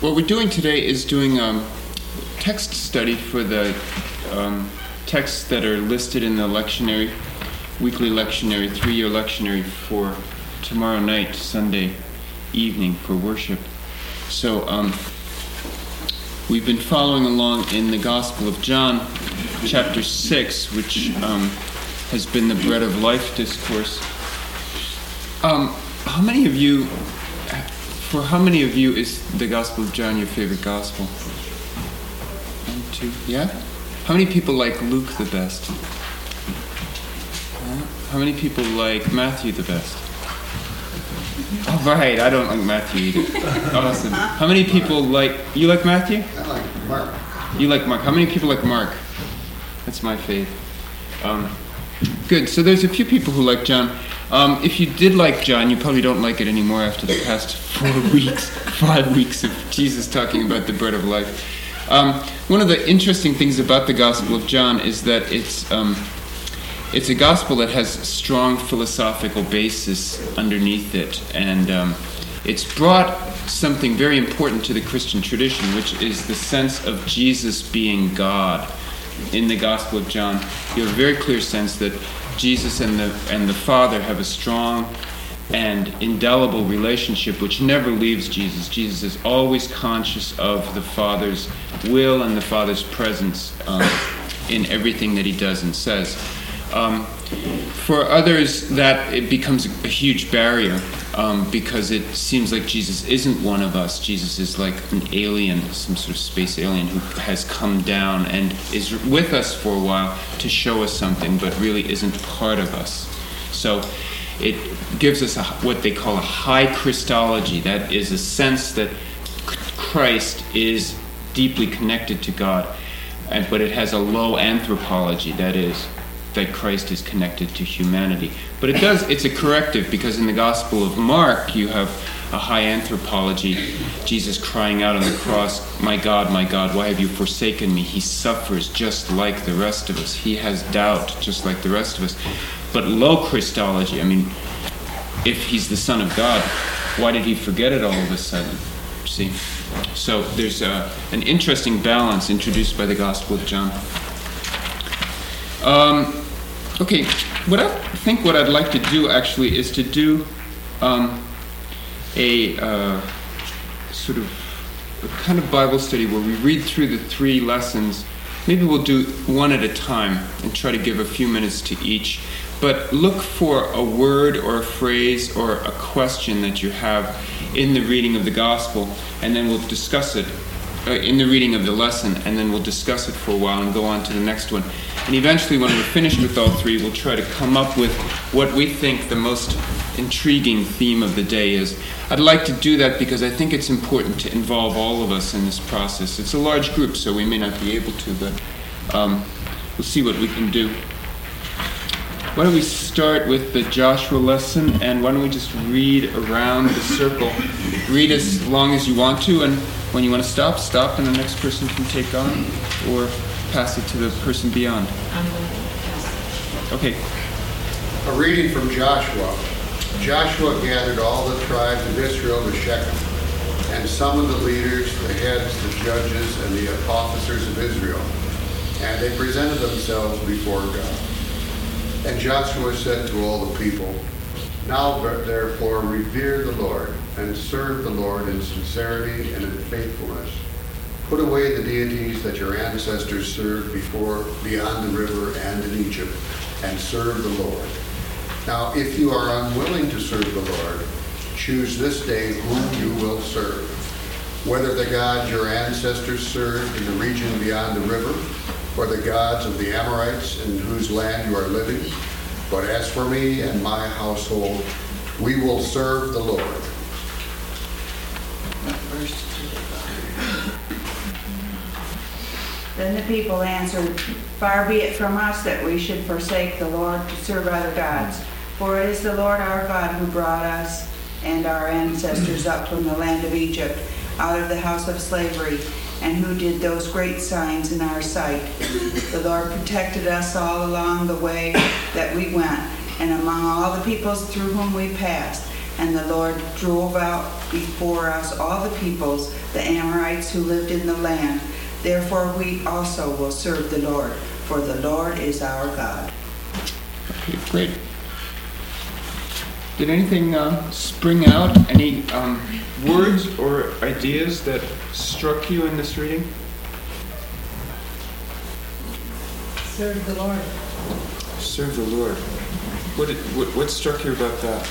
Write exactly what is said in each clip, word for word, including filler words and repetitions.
what we're doing today is doing a text study for the um, texts that are listed in the lectionary, weekly lectionary, three-year lectionary for tomorrow night, Sunday evening for worship. So um, we've been following along in the Gospel of John, chapter six, which um, has been the Bread of Life discourse. Um, how many of you, for how many of you is the Gospel of John your favorite Gospel? One, two, yeah? How many people like Luke the best? Uh, how many people like Matthew the best? Oh, right, I don't like Matthew either. Awesome. How many people like, you like Matthew? I like Mark. You like Mark. How many people like Mark? That's my fave. Um, good, so there's a few people who like John. Um, if you did like John, you probably don't like it anymore after the past four weeks, five weeks of Jesus talking about the bread of life. Um, one of the interesting things about the Gospel of John is that it's um, it's a gospel that has strong philosophical basis underneath it, and um, it's brought something very important to the Christian tradition, which is the sense of Jesus being God. In the Gospel of John, you have a very clear sense that Jesus and the and the Father have a strong and indelible relationship which never leaves Jesus. Jesus is always conscious of the Father's will and the Father's presence um, in everything that he does and says. Um, for others, that it becomes a huge barrier um, because it seems like Jesus isn't one of us. Jesus is like an alien, some sort of space alien who has come down and is with us for a while to show us something, but really isn't part of us. So it gives us a, what they call a high Christology. That is a sense that Christ is deeply connected to God, but it has a low anthropology. That is, that Christ is connected to humanity. But it does, it's a corrective, because in the Gospel of Mark, you have a high anthropology. Jesus crying out on the cross, "My God, my God, why have you forsaken me?" He suffers just like the rest of us. He has doubt just like the rest of us. But low Christology, I mean, if he's the Son of God, why did he forget it all of a sudden? See? So there's a, an interesting balance introduced by the Gospel of John. Um, okay, what I think what I'd like to do actually is to do um, a uh, sort of a kind of Bible study where we read through the three lessons. Maybe we'll do one at a time and try to give a few minutes to each. But look for a word or a phrase or a question that you have in the reading of the Gospel, and then we'll discuss it uh, in the reading of the lesson, and then we'll discuss it for a while and go on to the next one. And eventually, when we're finished with all three, we'll try to come up with what we think the most intriguing theme of the day is. I'd like to do that because I think it's important to involve all of us in this process. It's a large group, so we may not be able to, but um, we'll see what we can do. Why don't we start with the Joshua lesson, and why don't we just read around the circle. Read as long as you want to, and when you want to stop, stop, and the next person can take on, or pass it to the person beyond. Okay. A reading from Joshua. Joshua gathered all the tribes of Israel to Shechem, and summoned the leaders, the heads, the judges, and the officers of Israel. And they presented themselves before God. And Joshua said to all the people, "Now therefore revere the Lord, and serve the Lord in sincerity and in faithfulness. Put away the deities that your ancestors served before beyond the river and in Egypt, and serve the Lord. Now if you are unwilling to serve the Lord, choose this day whom you will serve, whether the gods your ancestors served in the region beyond the river, or the gods of the Amorites in whose land you are living. But as for me and my household, we will serve the Lord." Then the people answered, "Far be it from us that we should forsake the Lord to serve other gods. For it is the Lord our God who brought us and our ancestors up from the land of Egypt, out of the house of slavery, and who did those great signs in our sight. The Lord protected us all along the way that we went, and among all the peoples through whom we passed. And the Lord drove out before us all the peoples, the Amorites who lived in the land. Therefore we also will serve the Lord, for the Lord is our God. Okay, great. Did anything uh, spring out? Any um, words or ideas that struck you in this reading? Serve the Lord. Serve the Lord. What, did, what, what struck you about that?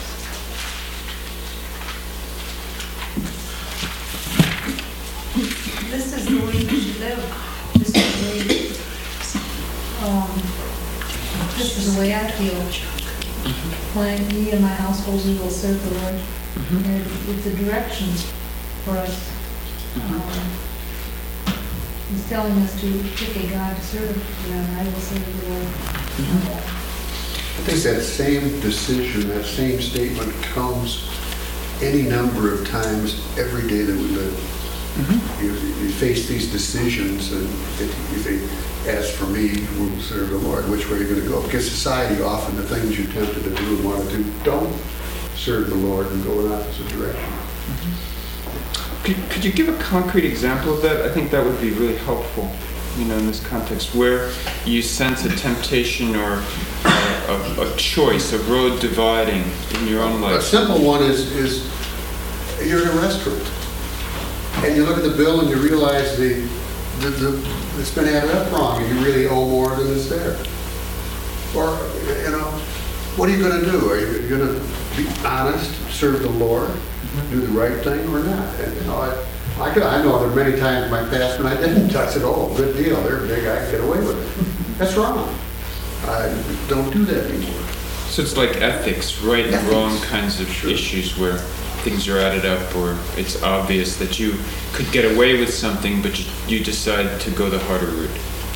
This is the way we should live. This is the way, um, this is the way I feel. My, me and my household, we will serve the Lord. Mm-hmm. And it's the direction for us. Um, he's telling us to pick a God to serve, and I will serve the Lord. I think that same decision, that same statement comes any number of times every day that we live. Mm-hmm. You, you face these decisions, and if you think, as for me, we will serve the Lord, which way are you going to go? Because society, often the things you're tempted to do and want to do, don't serve the Lord and go in opposite direction. Mm-hmm. Could, could you give a concrete example of that? I think that would be really helpful, you know, in this context, where you sense a temptation or a, a, a choice, a road dividing in your own life. A simple one is, is you're in a restaurant, and you look at the bill and you realize the, the, the it's been added up wrong, and you really owe more than is there. Or, you know, what are you going to do? Are you going to be honest, serve the Lord, mm-hmm. do the right thing, or not? And, you know, I, I, could, I know there are many times in my past when I didn't. I said, oh, good deal, they're big, I can get away with it. That's wrong. I don't do that anymore. So it's like ethics, right and Ethics. wrong kinds of Sure. issues where things are added up, or it's obvious that you could get away with something, but you, you decide to go the harder route.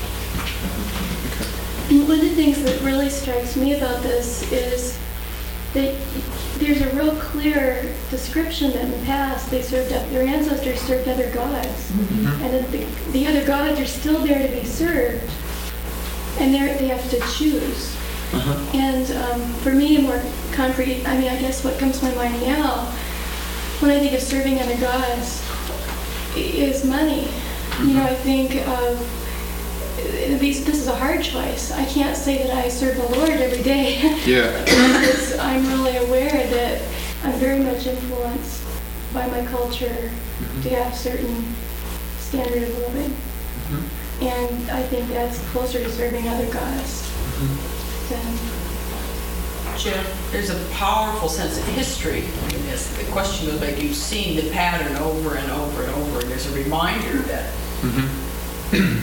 Okay. One of the things that really strikes me about this is that there's a real clear description that in the past they served up, their ancestors served other gods, Mm-hmm. and that the, the other gods are still there to be served, and they they have to choose. Uh-huh. And um, for me, a more concrete, I mean, I guess what comes to my mind now, when I think of serving other gods, is money. You know, I think of, these, this is a hard choice. I can't say that I serve the Lord every day. Yeah. Because I'm really aware that I'm very much influenced by my culture Mm-hmm. to have certain standard of living. Mm-hmm. And I think that's closer to serving other gods Mm-hmm. than... Jeff, there's a powerful sense of history in this. The question goes back, you've seen the pattern over and over and over, and there's a reminder that. Mm-hmm.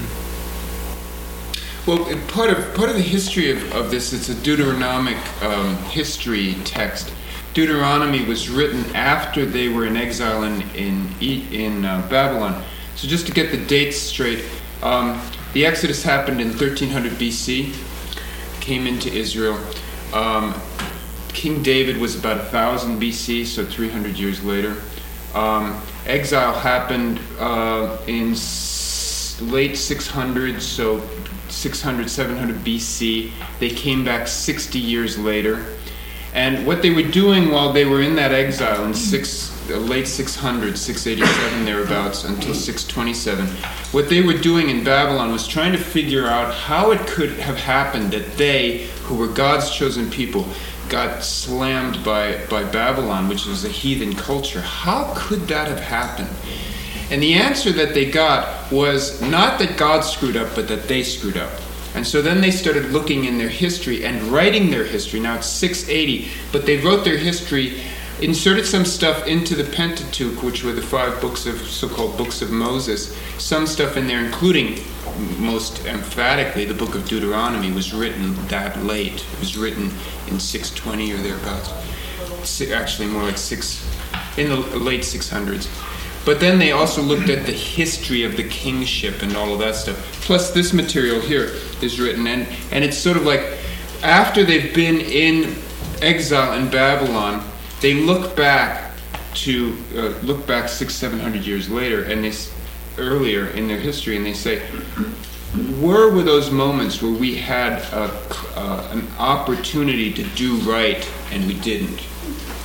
Well, part of part of the history of, of this, it's a Deuteronomic um, history text. Deuteronomy was written after they were in exile in in, in uh, Babylon. So just to get the dates straight, um, the Exodus happened in thirteen hundred B C, came into Israel. Um, King David was about one thousand B C, so three hundred years later. Um, exile happened uh, in s- late six hundreds, so six hundred, seven hundred B C. They came back sixty years later. And what they were doing while they were in that exile in six, uh, late six hundreds, six eighty-seven thereabouts, until six twenty-seven, what they were doing in Babylon was trying to figure out how it could have happened that they, who were God's chosen people, got slammed by, by Babylon, which was a heathen culture. How could that have happened? And the answer that they got was not that God screwed up, but that they screwed up. And so then they started looking in their history and writing their history. Now it's six eighty, but they wrote their history, inserted some stuff into the Pentateuch, which were the five books of so-called books of Moses. Some stuff in there, including most emphatically the book of Deuteronomy, was written that late. It was written in six twenty or thereabouts. Si- Actually, more like six in the late six hundreds. But then they also looked at the history of the kingship and all of that stuff. Plus this material here is written, and, and it's sort of like after they've been in exile in Babylon, they look back to uh, look back six, seven hundred years later, and they s- earlier in their history, and they say, where were those moments where we had a, uh, an opportunity to do right and we didn't?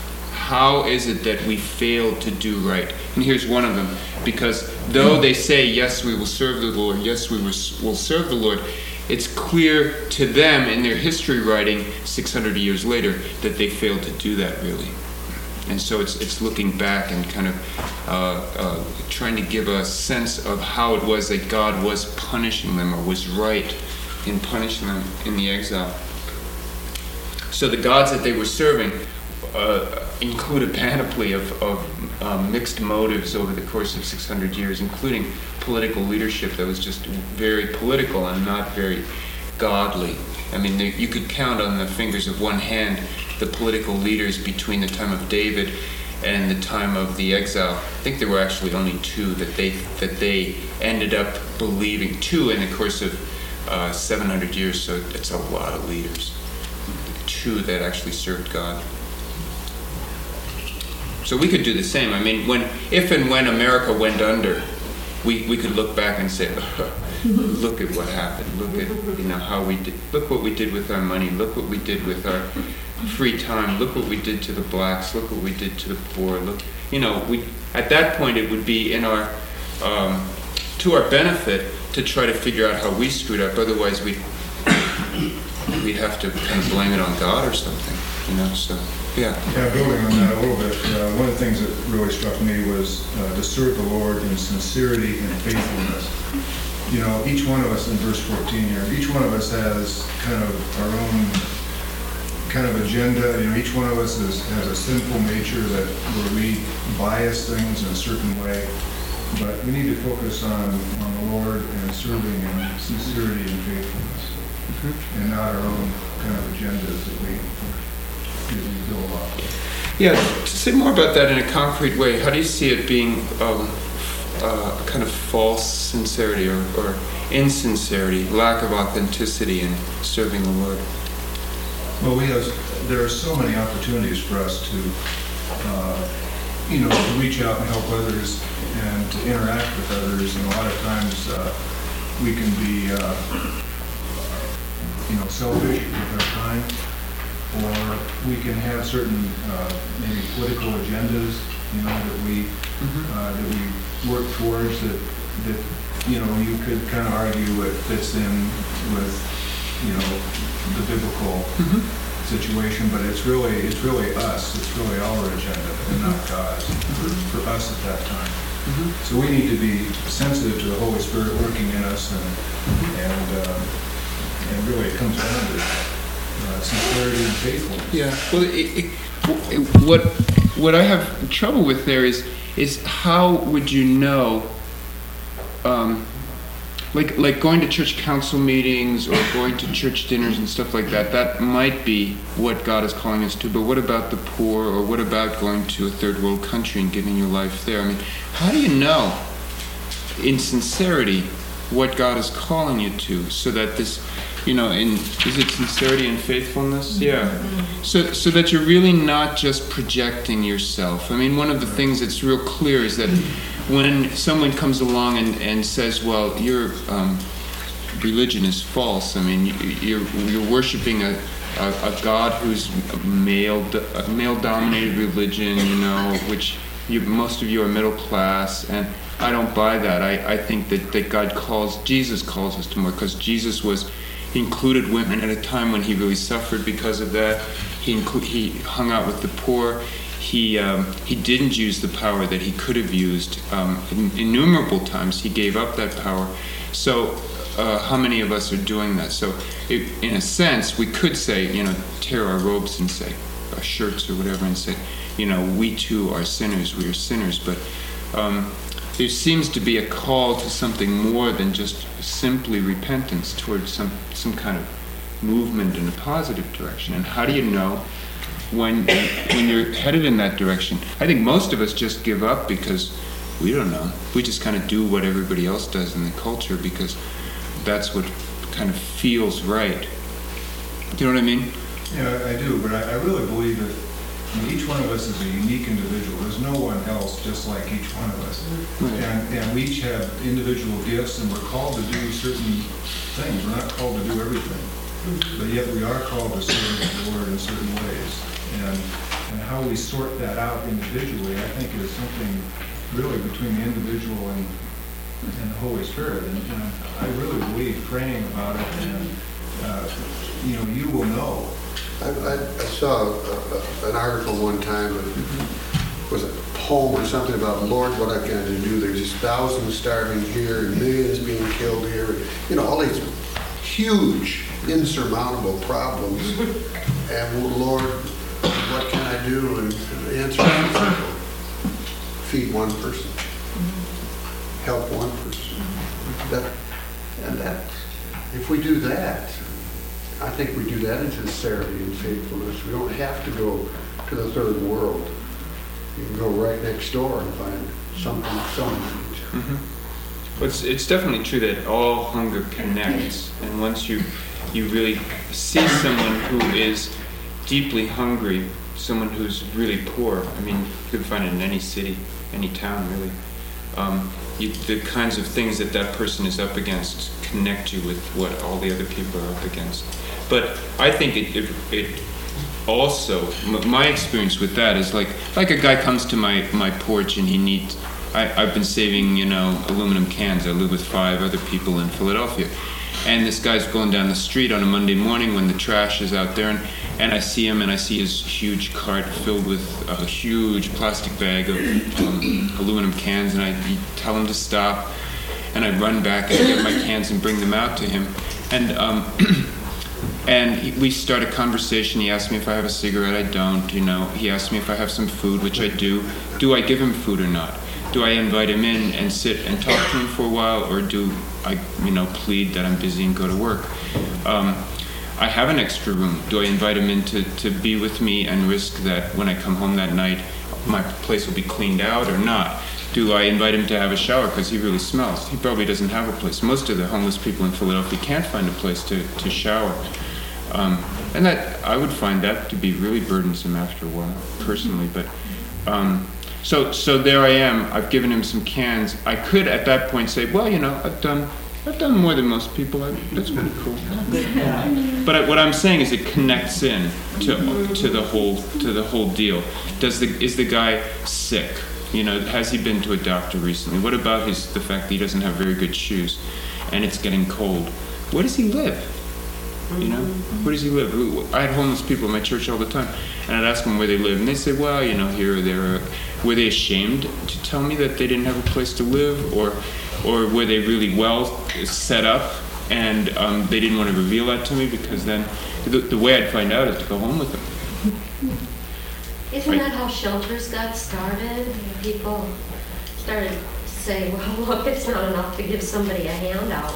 how is it that we fail to do right? And here's one of them. Because though they say, yes, we will serve the Lord, yes, we will will serve the Lord, it's clear to them in their history writing six hundred years later that they failed to do that really. And so it's it's looking back and kind of uh, uh, trying to give a sense of how it was that God was punishing them or was right in punishing them in the exile. So the gods that they were serving uh, include a panoply of, of um, mixed motives over the course of six hundred years, including political leadership that was just very political and not very godly. I mean, there, you could count on the fingers of one hand the political leaders between the time of David and the time of the exile. I think there were actually only two that they that they ended up believing. Two in the course of uh, seven hundred years, so it's a lot of leaders. Two that actually served God. So we could do the same. I mean, when if and when America went under, we, we could look back and say, look at what happened. Look at you know how we did. Look what we did with our money. Look what we did with our free time. Look what we did to the blacks. Look what we did to the poor. Look, you know, we at that point it would be in our um, to our benefit to try to figure out how we screwed up. Otherwise, we we'd have to kind of blame it on God or something. You know, so yeah. Yeah, building on that a little bit, uh, one of the things that really struck me was uh, to serve the Lord in sincerity and faithfulness. You know, each one of us in verse fourteen here, each one of us has kind of our own kind of agenda. You know, each one of us is, has a sinful nature that where we bias things in a certain way. But we need to focus on, on the Lord and serving in sincerity and faithfulness, mm-hmm. and not our own kind of agendas that we, that we build off. Yeah, to say more about that in a concrete way, how do you see it being um, uh, a kind of false sincerity or, or insincerity, lack of authenticity in serving the Lord? Well, we have, there are so many opportunities for us to, uh, you know, to reach out and help others and to interact with others. And a lot of times uh, we can be, uh, you know, selfish with our time, or we can have certain uh, maybe political agendas, you know, that we mm-hmm. uh, that we work towards. That that you know you could kind of argue it fits in with, you know, the biblical mm-hmm. situation, but it's really it's really us. It's really our agenda and not God's mm-hmm. for us at that time. Mm-hmm. So we need to be sensitive to the Holy Spirit working in us, and mm-hmm. and uh, and really it comes down to uh, sincerity and faithfulness. Yeah. Well, it, it, what what I have trouble with there is is how would you know? Um, Like like going to church council meetings or going to church dinners and stuff like that, that might be what God is calling us to. But what about the poor, or what about going to a third world country and giving your life there? I mean, how do you know in sincerity what God is calling you to, so that this, you know, in is it sincerity and faithfulness? Yeah. So so that you're really not just projecting yourself. I mean, one of the things that's real clear is that when someone comes along and, and says, well, your um, religion is false, I mean, you're, you're worshiping a, a, a God who's a male, a male-dominated religion, you know, which you, most of you are middle class, and I don't buy that. I, I think that, that God calls, Jesus calls us to more, because Jesus was, he included women at a time when he really suffered because of that. He, inclu- he hung out with the poor. He um, he didn't use the power that he could have used. Um, in, innumerable times he gave up that power. So uh, how many of us are doing that? So it, in a sense, we could say, you know, tear our robes and say, our shirts or whatever, and say, you know, we too are sinners, we are sinners. But um, there seems to be a call to something more than just simply repentance towards some, some kind of movement in a positive direction. And how do you know when when you're headed in that direction? I think most of us just give up because we don't know. We just kind of do what everybody else does in the culture because that's what kind of feels right. Do you know what I mean? Yeah, I do, but I, I really believe that I mean, each one of us is a unique individual. There's no one else just like each one of us. Right. And, and we each have individual gifts, and we're called to do certain things. We're not called to do everything. But yet we are called to serve the Lord in certain ways. And and how we sort that out individually, I think is something really between the individual and, and the Holy Spirit. And, and I really believe praying about it, and uh, you know, you will know. I, I, I saw a, a, an article one time, it was a poem or something about, Lord, what I've got to do. There's just thousands starving here, and millions being killed here. You know, all these huge, insurmountable problems. And well, Lord, what can I do? And the answer is simple. Feed one person. Help one person. That, and that, if we do that, I think we do that in sincerity and faithfulness. We don't have to go to the third world. You can go right next door and find something someone needs. Mm-hmm. Well, it's, it's definitely true that all hunger connects, and once you you really see someone who is deeply hungry, someone who's really poor, I mean, you can find it in any city, any town, really. Um, you, the kinds of things that that person is up against connect you with what all the other people are up against. But I think it, it, it also, m- my experience with that is like, like a guy comes to my, my porch and he needs, I, I've been saving, you know, aluminum cans. I live with five other people in Philadelphia. And this guy's going down the street on a Monday morning when the trash is out there, and, and I see him, and I see his huge cart filled with a huge plastic bag of um, aluminum cans, and I tell him to stop, and I run back and get my cans and bring them out to him. And um, and he, we start a conversation. He asks me if I have a cigarette. I don't, you know. He asks me if I have some food, which I do. Do I give him food or not? Do I invite him in and sit and talk to him for a while, or do I, you know, plead that I'm busy and go to work? Um, I have an extra room. Do I invite him in to, to be with me and risk that when I come home that night, my place will be cleaned out or not? Do I invite him to have a shower because he really smells? He probably doesn't have a place. Most of the homeless people in Philadelphia can't find a place to, to shower. Um, and that I would find that to be really burdensome after a while, personally. But um, so so there I am. I've given him some cans. I could at that point say, well, you know, I've done I've done more than most people. I, that's pretty cool. But I, what I'm saying is it connects in to to the whole to the whole deal. Does the is the guy sick? You know, has he been to a doctor recently? What about his the fact that he doesn't have very good shoes, and it's getting cold? Where does he live? You know, where does he live? I had homeless people in my church all the time, and I'd ask them where they live, and they say, well, you know, here or there. Were they ashamed to tell me that they didn't have a place to live, or or were they really well set up, and um, they didn't want to reveal that to me, because then the, the way I'd find out is to go home with them. Isn't that how shelters got started? People started to say, well, look, it's not enough to give somebody a handout.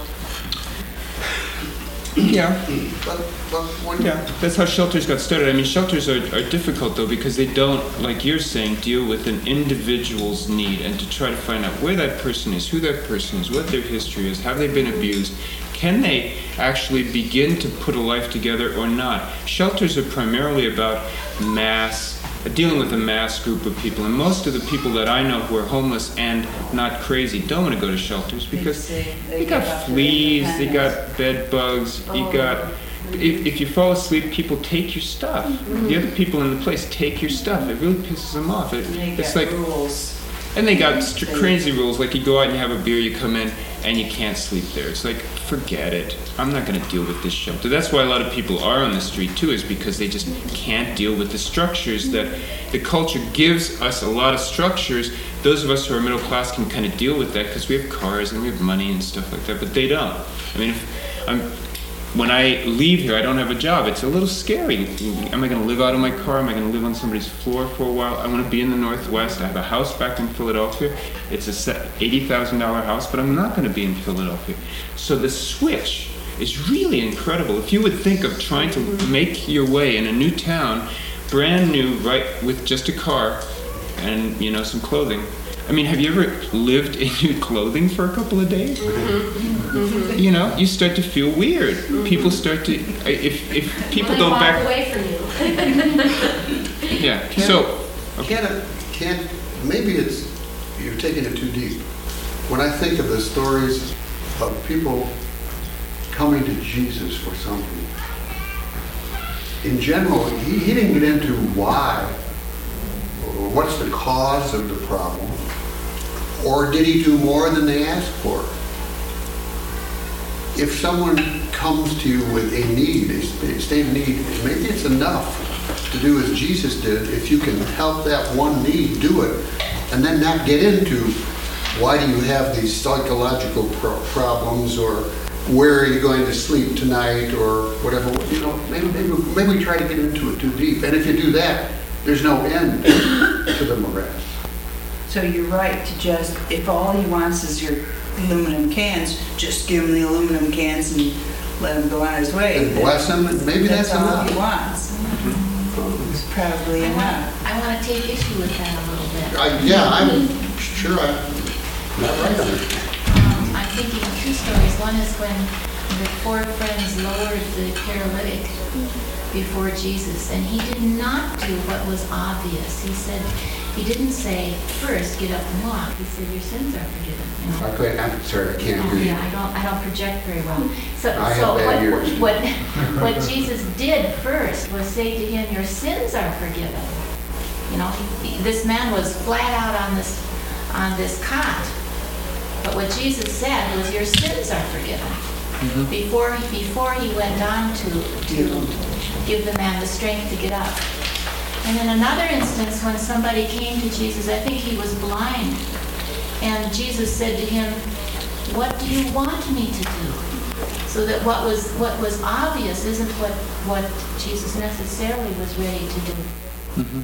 Yeah. But, but when Yeah, that's how shelters got started. I mean, shelters are, are difficult, though, because they don't, like you're saying, deal with an individual's need, and to try to find out where that person is, who that person is, what their history is, have they been abused, can they actually begin to put a life together or not? Shelters are primarily about mass, dealing with a mass group of people, and most of the people that I know who are homeless and not crazy don't want to go to shelters because they got fleas, they got bed bugs, you got, if, if you fall asleep, people take your stuff. The other people in the place take your stuff. It really pisses them off. It, it's like rules. And they got st- crazy rules, like you go out and you have a beer, you come in, and you can't sleep there. It's like, forget it. I'm not going to deal with this shelter. That's why a lot of people are on the street, too, is because they just can't deal with the structures that the culture gives us. A lot of structures. Those of us who are middle class can kind of deal with that because we have cars and we have money and stuff like that, but they don't. I mean, if I'm... When I leave here, I don't have a job. It's a little scary. Am I going to live out of my car? Am I going to live on somebody's floor for a while? I want to be in the Northwest. I have a house back in Philadelphia. It's a eighty thousand dollars house, but I'm not going to be in Philadelphia. So the switch is really incredible. If you would think of trying to make your way in a new town, brand new, right, with just a car and, you know, some clothing. I mean, have you ever lived in new clothing for a couple of days? Mm-hmm. Mm-hmm. You know, you start to feel weird. Mm-hmm. People start to, if if people well, don't walk back away from you. Yeah. Can, so okay. can it, can maybe it's you're taking it too deep. When I think of the stories of people coming to Jesus for something, in general, he, he didn't get into why what's the cause of the problem? Or did he do more than they asked for? If someone comes to you with a need, a state of need, maybe it's enough to do as Jesus did. If you can help that one need, do it. And then not get into why do you have these psychological pro- problems or where are you going to sleep tonight or whatever. You know, maybe, maybe, maybe we try to get into it too deep. And if you do that, there's no end to the morass. So you're right to just, if all he wants is your aluminum cans, just give him the aluminum cans and let him go on his way. And bless him, and maybe that's, That's all enough. he wants. It's probably I enough. want, I want to take issue with that a little bit. I, yeah, I'm sure I'm not right on it. Um, I'm thinking of two stories. One is when the four friends lowered the paralytic before Jesus, and he did not do what was obvious. He said, he didn't say, first, get up and walk. He said, your sins are forgiven. You know? I couldn't, I'm sorry, I can't Oh, hear you. yeah, I don't, I don't project very well. So, I have so bad ears. what, what, what Jesus did first was say to him, your sins are forgiven. You know, he, he- this man was flat out on this, on this cot. But what Jesus said was, your sins are forgiven. Before, before he went on to, to give the man the strength to get up. And in another instance, when somebody came to Jesus, I think he was blind, and Jesus said to him, what do you want me to do? So that what was what was obvious isn't what, what Jesus necessarily was ready to do.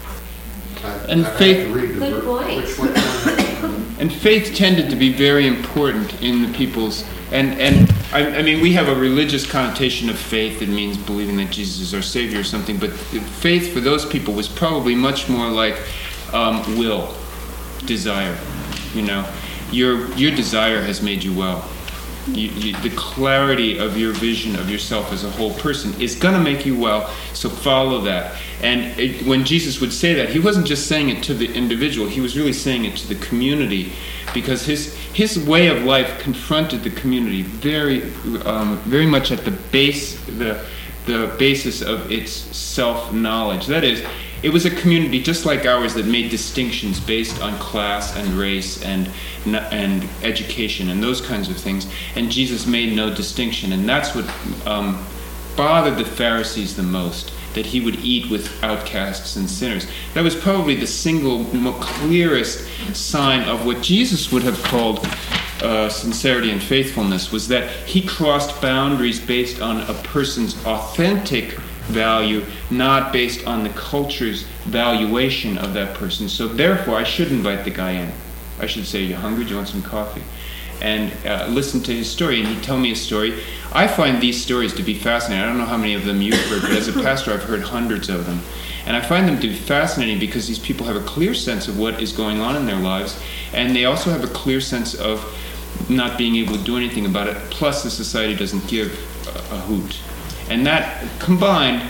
I- And I'd have faith- to read the Good ver- point. which one- And faith tended to be very important in the people's, and, and I, I mean, we have a religious connotation of faith. It means believing that Jesus is our Savior or something, but faith for those people was probably much more like um, will, desire. You know, your, your desire has made you well. You, you, the clarity of your vision of yourself as a whole person is going to make you well, so follow that. And it, when Jesus would say that, he wasn't just saying it to the individual, he was really saying it to the community, because his his way of life confronted the community very um, very much at the base the the basis of its self-knowledge. That is, it was a community just like ours that made distinctions based on class and race and and education and those kinds of things. And Jesus made no distinction, and that's what um, bothered the Pharisees the most, that he would eat with outcasts and sinners. That was probably the single mo- clearest sign of what Jesus would have called uh, sincerity and faithfulness, was that he crossed boundaries based on a person's authentic value, not based on the culture's valuation of that person. So therefore, I should invite the guy in. I should say, you hungry? Do you want some coffee? And uh, listen to his story, and he'd tell me a story. I find these stories to be fascinating. I don't know how many of them you've heard, but as a pastor, I've heard hundreds of them. And I find them to be fascinating because these people have a clear sense of what is going on in their lives, and they also have a clear sense of not being able to do anything about it, plus the society doesn't give a, a hoot. And that combined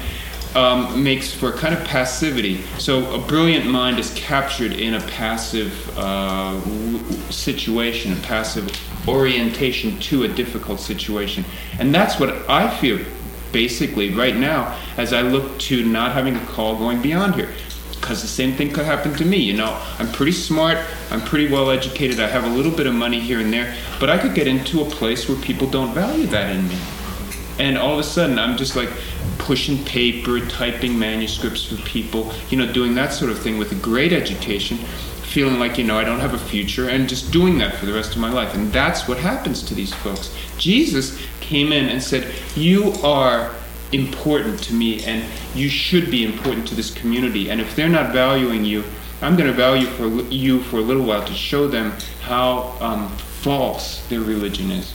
um, makes for a kind of passivity. So a brilliant mind is captured in a passive uh, w- situation, a passive orientation to a difficult situation. And that's what I feel basically right now as I look to not having a call going beyond here. Because the same thing could happen to me. You know, I'm pretty smart, I'm pretty well educated, I have a little bit of money here and there, but I could get into a place where people don't value that in me. And all of a sudden, I'm just like pushing paper, typing manuscripts for people, you know, doing that sort of thing with a great education, feeling like, you know, I don't have a future, and just doing that for the rest of my life. And that's what happens to these folks. Jesus came in and said, you are important to me, and you should be important to this community. And if they're not valuing you, I'm going to value for you for a little while to show them how um, false their religion is.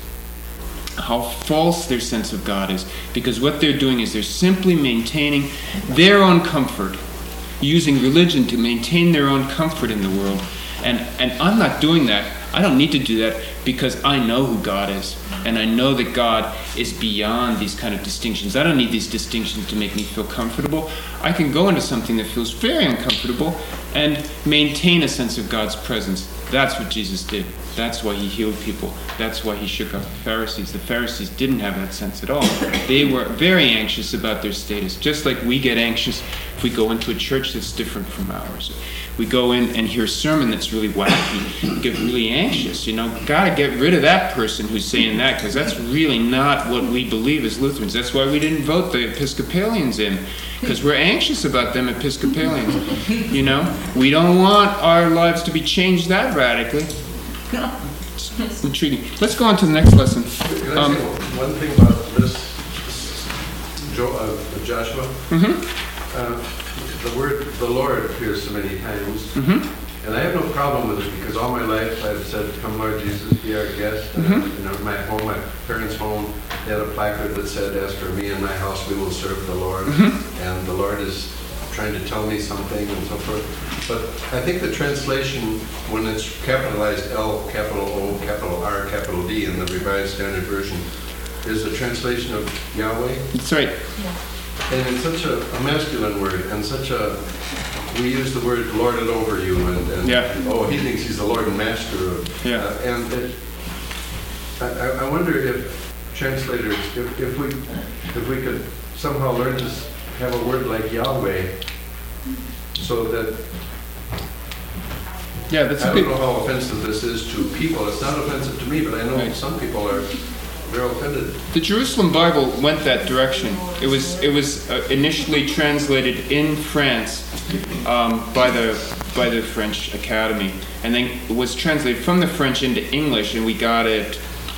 How false their sense of God is, because what they're doing is they're simply maintaining their own comfort, using religion to maintain their own comfort in the world. And and I'm not doing that. I don't need to do that because I know who God is, and I know that God is beyond these kind of distinctions. I don't need these distinctions to make me feel comfortable. I can go into something that feels very uncomfortable and maintain a sense of God's presence. That's what Jesus did. That's why he healed people. That's why he shook off the Pharisees. The Pharisees didn't have that sense at all. They were very anxious about their status, just like we get anxious if we go into a church that's different from ours. We go in and hear a sermon that's really wacky, we get really anxious. You know, got to get rid of that person who's saying that, because that's really not what we believe as Lutherans. That's why we didn't vote the Episcopalians in, because we're anxious about them Episcopalians. You know, we don't want our lives to be changed that radically. It's intriguing. Let's go on to the next lesson. Can I Um, say one thing about this, Jo- uh, Joshua? mhm, Uh, The word "the Lord" appears so many times, mhm, and I have no problem with it because all my life I've said, "Come, Lord Jesus, be our guest." And, Mhm. you know, my home, my parents' home, they had a placard that said, "As for me and my house, we will serve the Lord." Mhm. And the Lord is trying to tell me something and so forth. But I think the translation, when it's capitalized L, capital O, capital R, capital D in the Revised Standard Version, is a translation of Yahweh. that's right. And it's such a, a masculine word, and such a, we use the word "lord it over you," and, and Yeah. oh, he thinks he's the Lord and Master of, Yeah. uh, and it, I, I- I wonder if translators, if, if we, if we could somehow learn to s- have a word like Yahweh, so that, Yeah, that's I a don't good. know how offensive this is to people. It's not offensive to me, but I know Right. some people are, they're offended. The Jerusalem Bible went that direction. It was it was uh, initially translated in France um, by the by the French Academy, and then it was translated from the French into English, and we got it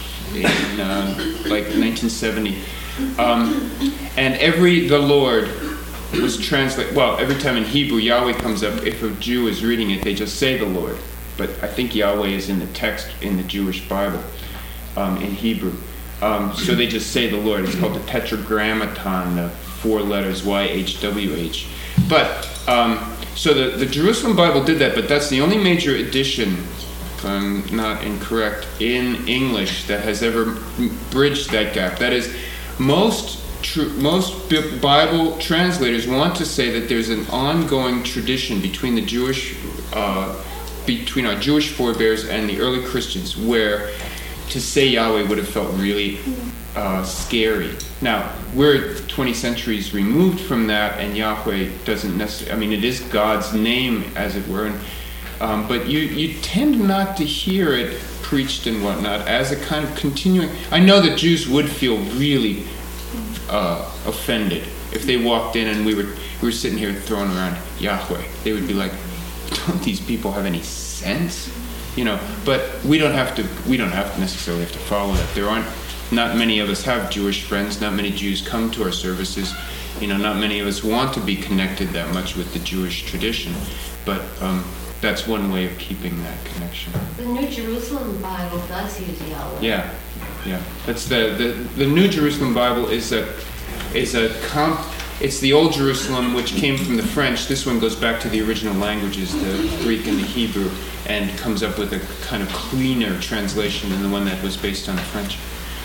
in uh, like nineteen seventy. Um, and every the Lord was translated. Well, every time in Hebrew Yahweh comes up, if a Jew is reading it, they just say the Lord. But I think Yahweh is in the text in the Jewish Bible um, in Hebrew. Um, so they just say the Lord. It's called the Tetragrammaton, the four letters Y H W H. But, um, so the, the Jerusalem Bible did that, but that's the only major edition, if I'm not incorrect, in English that has ever bridged that gap. That is, most tr- most Bi- Bible translators want to say that there's an ongoing tradition between the Jewish, uh, between our Jewish forebears and the early Christians, where to say Yahweh would have felt really uh, scary. Now, we're twenty centuries removed from that, and Yahweh doesn't necessarily, I mean, it is God's name, as it were, and, um, but you, you tend not to hear it preached and whatnot as a kind of continuing. I know that Jews would feel really uh, offended if they walked in and we were, we were sitting here throwing around Yahweh. They would be like, don't these people have any sense? You know, but we don't have to. We don't have to necessarily have to follow that. There aren't. Not many of us have Jewish friends. Not many Jews come to our services. You know, not many of us want to be connected that much with the Jewish tradition. But um, that's one way of keeping that connection. The New Jerusalem Bible does use Yahweh. Yeah, yeah. That's the the, the New Jerusalem Bible is a is a comp. It's the Old Jerusalem, which came from the French. This one goes back to the original languages, the Greek and the Hebrew, and comes up with a kind of cleaner translation than the one that was based on the French.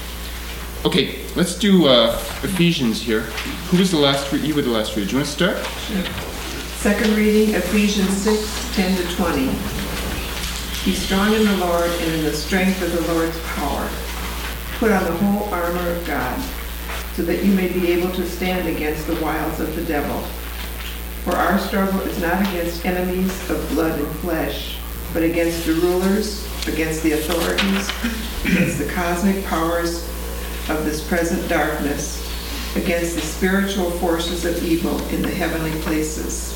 Okay, let's do uh, Ephesians here. Who was the last reader? You were the last reader. Do you want to start? Second reading, Ephesians six, ten to twenty. Be strong in the Lord and in the strength of the Lord's power. Put on the whole armor of God, so that you may be able to stand against the wiles of the devil. For our struggle is not against enemies of blood and flesh, but against the rulers, against the authorities, against the cosmic powers of this present darkness, against the spiritual forces of evil in the heavenly places.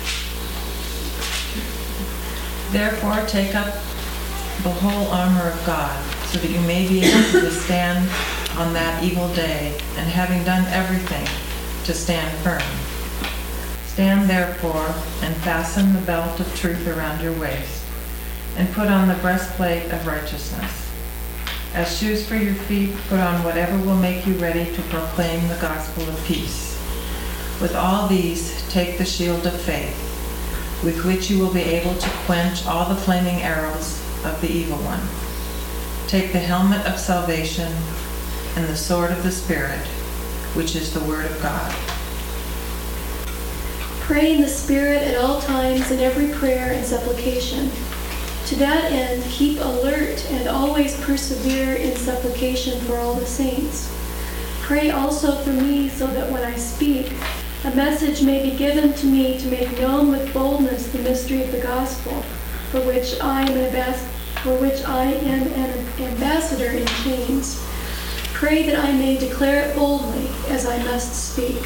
Therefore, take up the whole armor of God, so that you may be able to stand on that evil day, and having done everything, to stand firm. Stand therefore, and fasten the belt of truth around your waist, and put on the breastplate of righteousness. As shoes for your feet, put on whatever will make you ready to proclaim the gospel of peace. With all these, take the shield of faith, with which you will be able to quench all the flaming arrows of the evil one. Take the helmet of salvation and the sword of the Spirit, which is the word of God. Pray in the Spirit at all times in every prayer and supplication. To that end, keep alert and always persevere in supplication for all the saints. Pray also for me so that when I speak, a message may be given to me to make known with boldness the mystery of the gospel, for which I am an ambas- for which I am an ambassador in chains. Pray that I may declare it boldly as I must speak.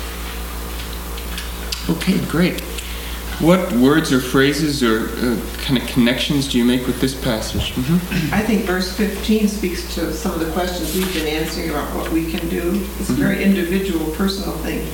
Okay, great. What words or phrases or uh, kind of connections do you make with this passage? Mm-hmm. I think verse fifteen speaks to some of the questions we've been answering about what we can do. It's a very individual, personal thing.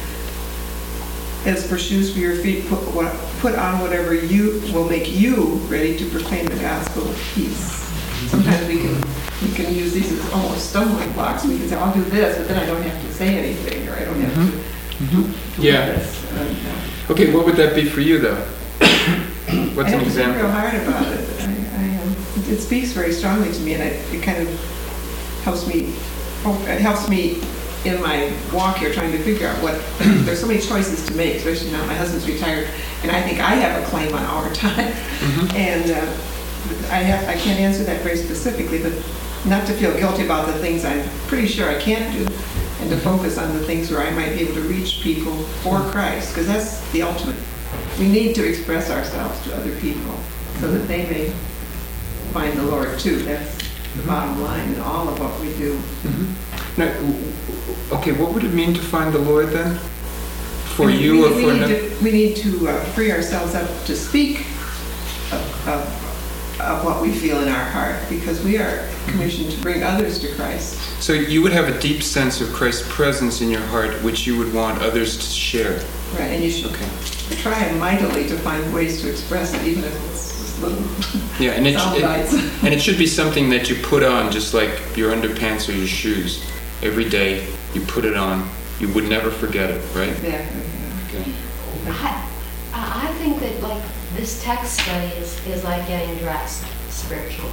As for shoes for your feet, put, what, put on whatever you will make you ready to proclaim the gospel of peace. Sometimes we can we can use these as almost stumbling blocks. We can say, I'll do this, but then I don't have to say anything, or I don't have to, Mm-hmm. to Yeah. do this. And, uh, Okay, what would that be for you, though? What's I an have to think real example? hard about it. I, I, um, it, it speaks very strongly to me, and it, it kind of helps me. Oh, it helps me in my walk here, trying to figure out what. There's so many choices to make, especially now my husband's retired, and I think I have a claim on our time. Mm-hmm. And uh, I have, I can't answer that very specifically, but not to feel guilty about the things I'm pretty sure I can't do, and to focus on the things where I might be able to reach people for Christ, because that's the ultimate. We need to express ourselves to other people so that they may find the Lord too. That's the bottom line in all of what we do. Mm-hmm. Now, w- okay, what would it mean to find the Lord then? For I mean, you we, or we for need another? to, we need to uh, free ourselves up to speak of, of, of what we feel in our heart, because we are commissioned to bring others to Christ. So you would have a deep sense of Christ's presence in your heart, which you would want others to share. Right, and you should Okay. try mightily to find ways to express it, even if it's just little Yeah, and it, sound it bites. and it should be something that you put on, just like your underpants or your shoes. Every day you put it on. You would never forget it, right? Yeah. Okay. I, I think that like this text study is, is like getting dressed spiritually.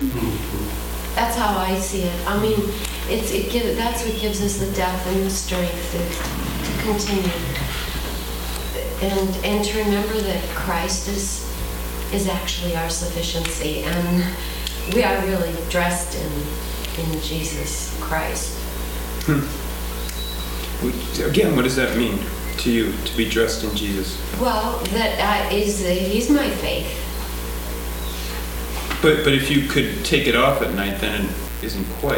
That's how I see it. I mean, it's it give, that's what gives us the depth and the strength to, to continue, and and to remember that Christ is is actually our sufficiency, and we are really dressed in in Jesus Christ. Hmm. Again, what does that mean to you, to be dressed in Jesus? Well, that uh, is uh, he's my faith. But but if you could take it off at night, then it isn't quite.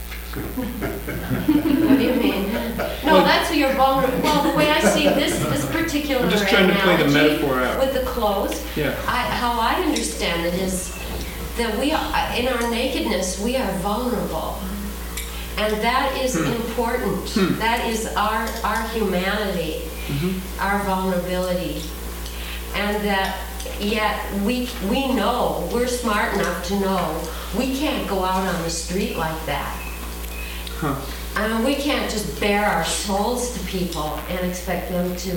What do you mean? No, that's your vulnerable. Well, the way I see this this particular I'm just trying to play the analogy metaphor out. with the clothes. Yeah. I, how I understand it is that we are in our nakedness. We are vulnerable, and that is Hmm. important. Hmm. That is our our humanity, Mm-hmm. our vulnerability, and that. Yet we we know, we're smart enough to know we can't go out on the street like that. Huh. I mean, we can't just bare our souls to people and expect them to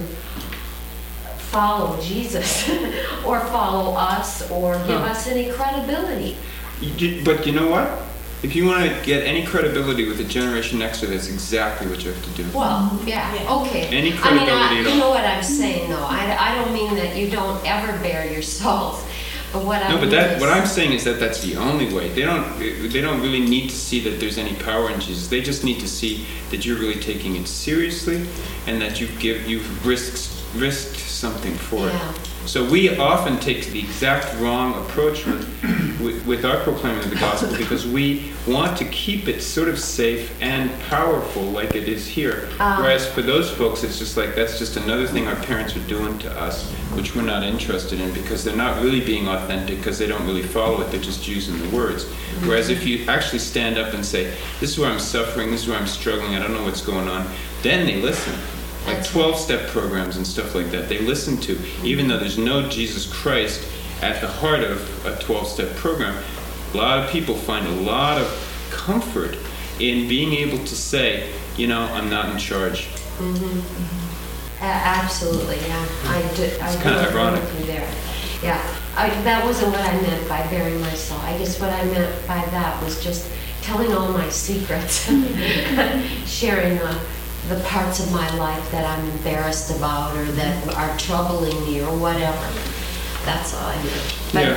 follow Jesus or follow us or give Huh. us any credibility. You did- But you know what? If you want to get any credibility with the Generation Xer, that's exactly what you have to do. Well, yeah, okay. Any I mean, credibility I, at you all. know what I'm saying, though. I, I don't mean that you don't ever bare your souls, but what I No, but mean that is- what I'm saying is that that's the only way. They don't they don't really need to see that there's any power in Jesus. They just need to see that you're really taking it seriously, and that you give you've risked risked something for Yeah. it. So we often take the exact wrong approach with, with with our proclaiming of the gospel, because we want to keep it sort of safe and powerful like it is here. Ah. Whereas for those folks, it's just like that's just another thing our parents are doing to us, which we're not interested in, because they're not really being authentic, because they don't really follow it, they're just using the words. Whereas if you actually stand up and say, this is where I'm suffering, this is where I'm struggling, I don't know what's going on, then they listen. Like twelve-step programs and stuff like that, they listen to, even though there's no Jesus Christ at the heart of a twelve-step program. A lot of people find a lot of comfort in being able to say, you know, I'm not in charge. Mhm. A- absolutely, yeah. I do. I It's kinda really agree ironic. with you there. Yeah, I, that wasn't what I meant by burying my soul. I guess what I meant by that was just telling all my secrets, sharing the, the parts of my life that I'm embarrassed about or that are troubling me or whatever. That's all I meant. But Yeah.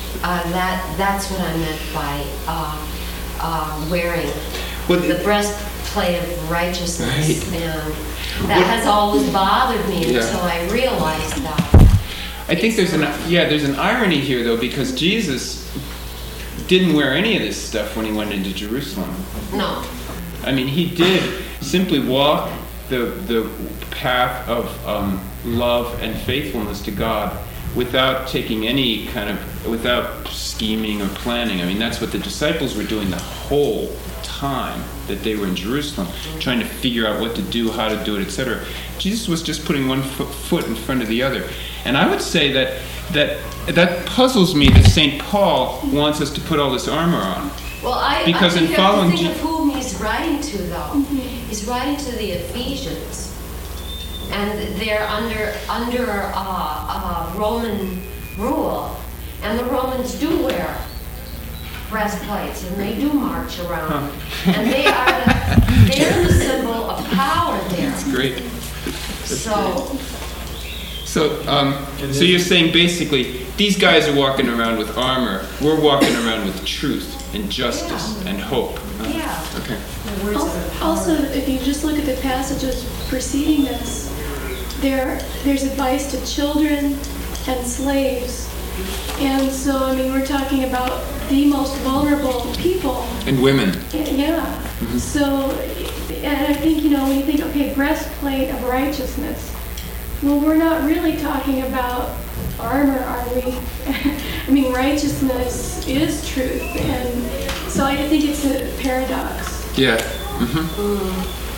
uh, that, that's what I meant by uh, uh, wearing Well, the the- breastplate of righteousness. Right. And that has always bothered me Yeah. until I realized that. I think there's an yeah, there's an irony here though, because Jesus didn't wear any of this stuff when he went into Jerusalem. No. I mean, he did simply walk the the path of um, love and faithfulness to God without taking any kind of, without scheming or planning. I mean, that's what the disciples were doing the whole time that they were in Jerusalem, trying to figure out what to do, how to do it, et cetera. Jesus was just putting one foot, foot in front of the other. And I would say that that that puzzles me that Saint Paul wants us to put all this armor on. Well, I, Because I in think following you have to think Je- of whom he's writing to, though. He's writing to the Ephesians, and they're under under uh, uh, Roman rule, and the Romans do wear breastplates, and they do march around, and they are the, they're the symbol of power there. It's great. So. So, um, so you're saying basically these guys are walking around with armor. We're walking around with truth and justice and hope. Uh, Yeah. Okay. Al- Also, if you just look at the passages preceding this, there there's advice to children and slaves. And so, I mean, we're talking about the most vulnerable people. And women. Yeah. So, and I think, you know, when you think, okay, breastplate of righteousness, well, we're not really talking about armor, are we? I mean, righteousness is truth. And so I think it's a paradox. Yeah. Mm-hmm.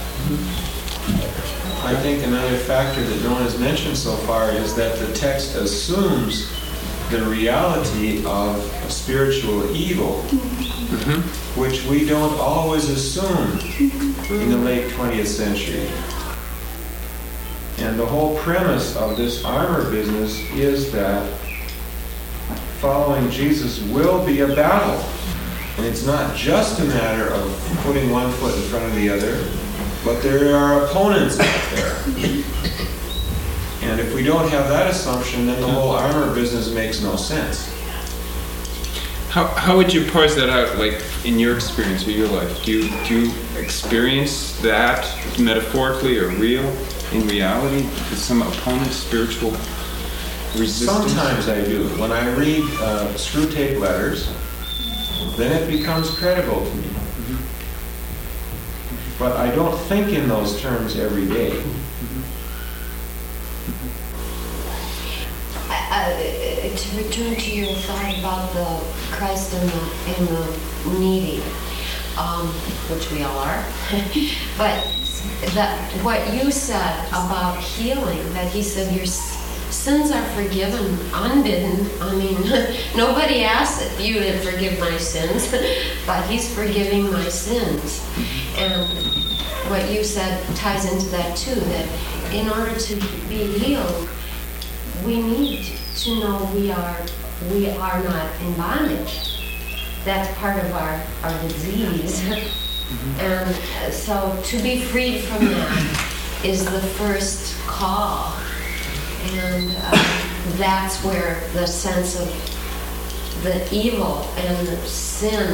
I think another factor that no one has mentioned so far is that the text assumes the reality of a spiritual evil, Mm-hmm. which we don't always assume in the late twentieth century. And the whole premise of this armor business is that following Jesus will be a battle. And it's not just a matter of putting one foot in front of the other, but there are opponents out there. And if we don't have that assumption, then the whole armor business makes no sense. How, how would you parse that out, like in your experience or your life? Do you, do you experience that metaphorically or real, in reality, some opponent, spiritual resistance? Sometimes I do. When I read uh, screw tape letters, then it becomes credible to me. But I don't think in those terms every day. Uh, to return to your thought about the Christ and the, and the needy, um, which we all are, but that what you said about healing, that he said your s- sins are forgiven unbidden. I mean, nobody asked you to forgive my sins, but he's forgiving my sins. And what you said ties into that too, that in order to be healed, we need to know we are we are not in bondage. That's part of our, our disease. Mm-hmm. And uh, so to be freed from that is the first call. And uh, that's where the sense of the evil and the sin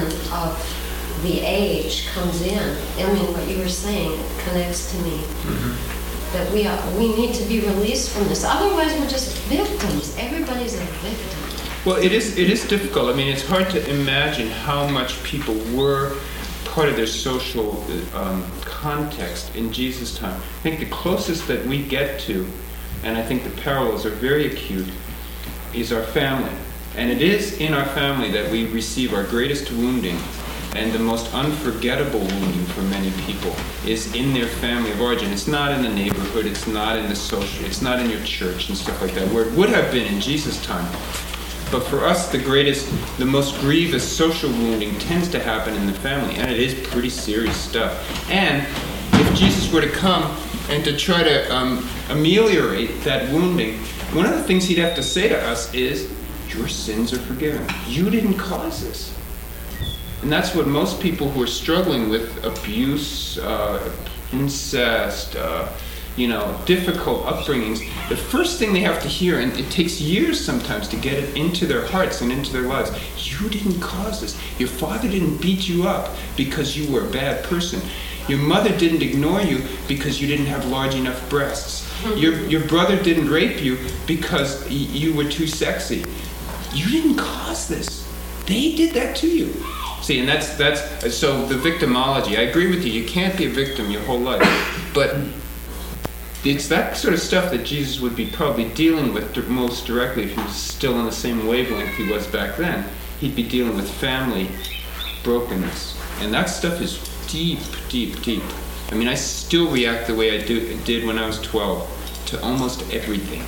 of the age comes in. I mean, what you were saying connects to me. Mm-hmm. That we are, we need to be released from this. Otherwise, we're just victims. Everybody's a victim. Well, it is it is difficult. I mean, it's hard to imagine how much people were part of their social um, context in Jesus' time. I think the closest that we get to, and I think the parallels are very acute, is our family. And it is in our family that we receive our greatest wounding, and the most unforgettable wounding for many people is in their family of origin. It's not in the neighborhood, it's not in the social, it's not in your church and stuff like that, where it would have been in Jesus' time. But for us, the greatest, the most grievous social wounding tends to happen in the family, and it is pretty serious stuff. And if Jesus were to come and to try to um, ameliorate that wounding, one of the things he'd have to say to us is, your sins are forgiven. You didn't cause this. And that's what most people who are struggling with abuse, uh, incest, uh, you know, difficult upbringings, the first thing they have to hear, and it takes years sometimes to get it into their hearts and into their lives, you didn't cause this. Your father didn't beat you up because you were a bad person. Your mother didn't ignore you because you didn't have large enough breasts. Your, your brother didn't rape you because y- you were too sexy. You didn't cause this. They did that to you. See, and that's, that's, so the victimology, I agree with you, you can't be a victim your whole life, but it's that sort of stuff that Jesus would be probably dealing with di- most directly if he was still on the same wavelength he was back then. He'd be dealing with family brokenness. And that stuff is deep, deep, deep. I mean, I still react the way I do, did when I was twelve to almost everything.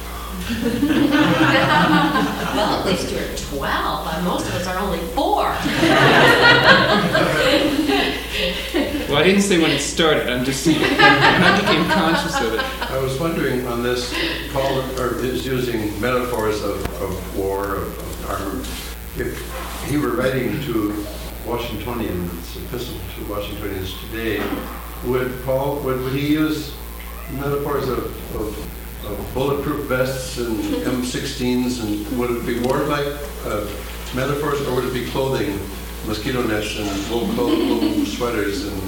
Well, at least you're twelve, and most of us are only four. Well, I didn't say when it started, I'm just saying when I became conscious of it. I was wondering on this, Paul or is using metaphors of, of war, of, of armor. If he were writing to Washingtonians, epistle to Washingtonians today, would Paul, would, would he use metaphors of, of, of bulletproof vests and M sixteens, and would it be war-like uh, metaphors, or would it be clothing, mosquito nets and wool, wool sweaters and...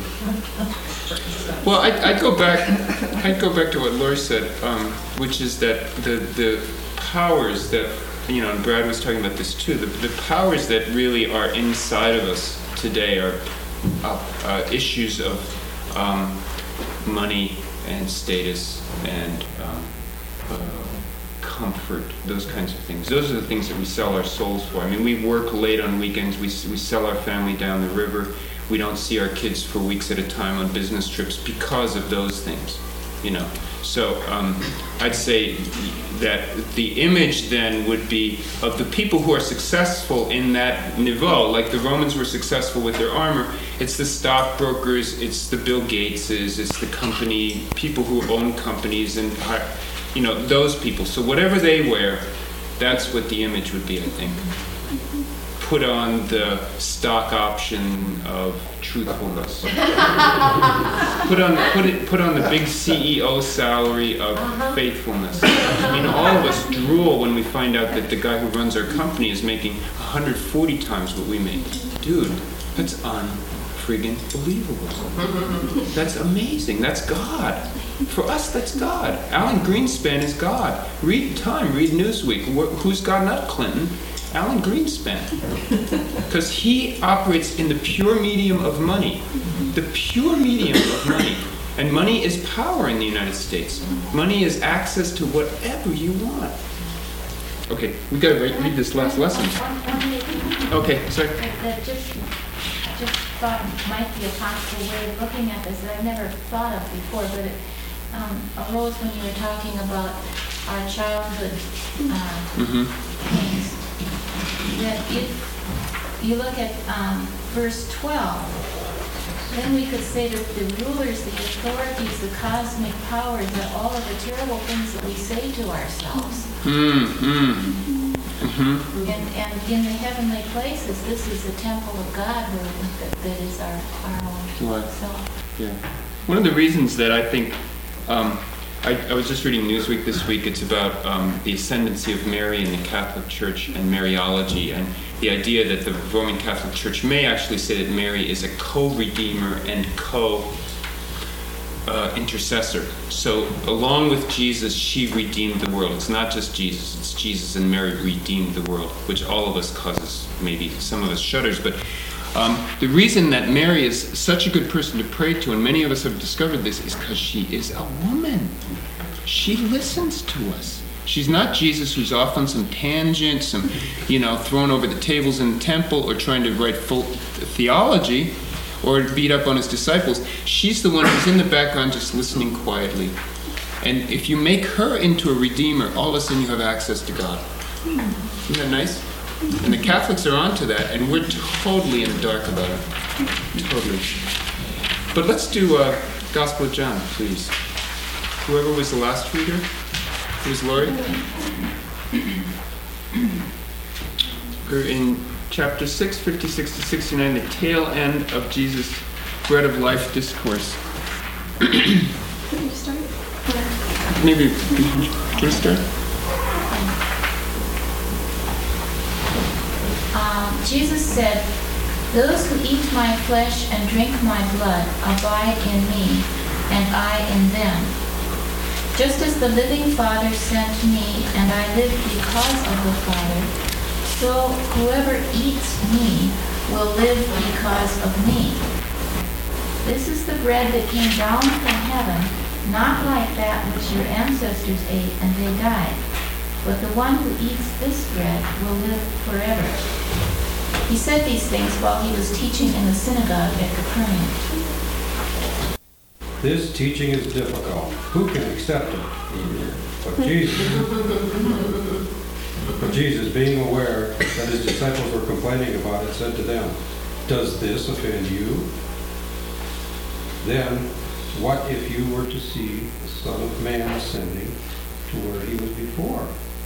Well, I'd, I'd go back. I'd go back to what Lori said, um, which is that the the powers that, you know, and Brad was talking about this too. The, the powers that really are inside of us today are uh, uh, issues of um, money and status and um, uh, comfort, those kinds of things. Those are the things that we sell our souls for. I mean, we work late on weekends. We we sell our family down the river. We don't see our kids for weeks at a time on business trips because of those things, you know. So um, I'd say that the image then would be of the people who are successful in that niveau, like the Romans were successful with their armor. It's the stockbrokers, it's the Bill Gateses, it's the company, people who own companies, and, you know, those people. So whatever they wear, that's what the image would be, I think. Put on the stock option of truthfulness. put on put it put on the big C E O salary of uh-huh. faithfulness. I mean, all of us drool when we find out that the guy who runs our company is making one hundred forty times what we make. Dude, that's unfriggin' believable. That's amazing. That's God. For us, that's God. Alan Greenspan is God. Read Time. Read Newsweek. Who's God? Not Clinton. Alan Greenspan, because he operates in the pure medium of money, the pure medium of money, and money is power in the United States. Money is access to whatever you want. Okay, we gotta read, read this last lesson. Okay, sorry. That just, I just thought might be a possible way of looking at this that I've never thought of before, but it um, arose when you were talking about our childhood uh, mm-hmm. things. That if you look at um, verse twelve, then we could say that the rulers, the authorities, the cosmic powers, that all of the terrible things that we say to ourselves. Mm-hmm. Mm-hmm. And, and in the heavenly places, this is the temple of God where, that, that is our, our own Right. self. Yeah. One of the reasons that I think, um, I, I was just reading Newsweek this week. It's about um, the ascendancy of Mary in the Catholic Church and Mariology, and the idea that the Roman Catholic Church may actually say that Mary is a co-redeemer and co-intercessor. Uh, so along with Jesus, she redeemed the world. It's not just Jesus. It's Jesus and Mary redeemed the world, which all of us causes maybe some of us shudders. But Um, the reason that Mary is such a good person to pray to, and many of us have discovered this, is because she is a woman. She listens to us. She's not Jesus, who's off on some tangent, some, you know, thrown over the tables in the temple, or trying to write full theology, or beat up on his disciples. She's the one who's in the background just listening quietly. And if you make her into a redeemer, all of a sudden you have access to God. Isn't that nice? And the Catholics are onto that, and we're totally in the dark about it. Totally. But let's do uh, Gospel of John, please. Whoever was the last reader? It was Lori? We're in chapter six, fifty-six to sixty-nine, the tail end of Jesus' Bread of Life discourse. Can you start? maybe want to start? Um, Jesus said, "Those who eat my flesh and drink my blood abide in me, and I in them. Just as the living Father sent me, and I live because of the Father, so whoever eats me will live because of me. This is the bread that came down from heaven, not like that which your ancestors ate and they died. But the one who eats this bread will live forever." He said these things while he was teaching in the synagogue at Capernaum. This teaching is difficult. Who can accept it? But Jesus, but Jesus, being aware that his disciples were complaining about it, said to them, "Does this offend you? Then, what if you were to see the Son of Man ascending to where he was before?"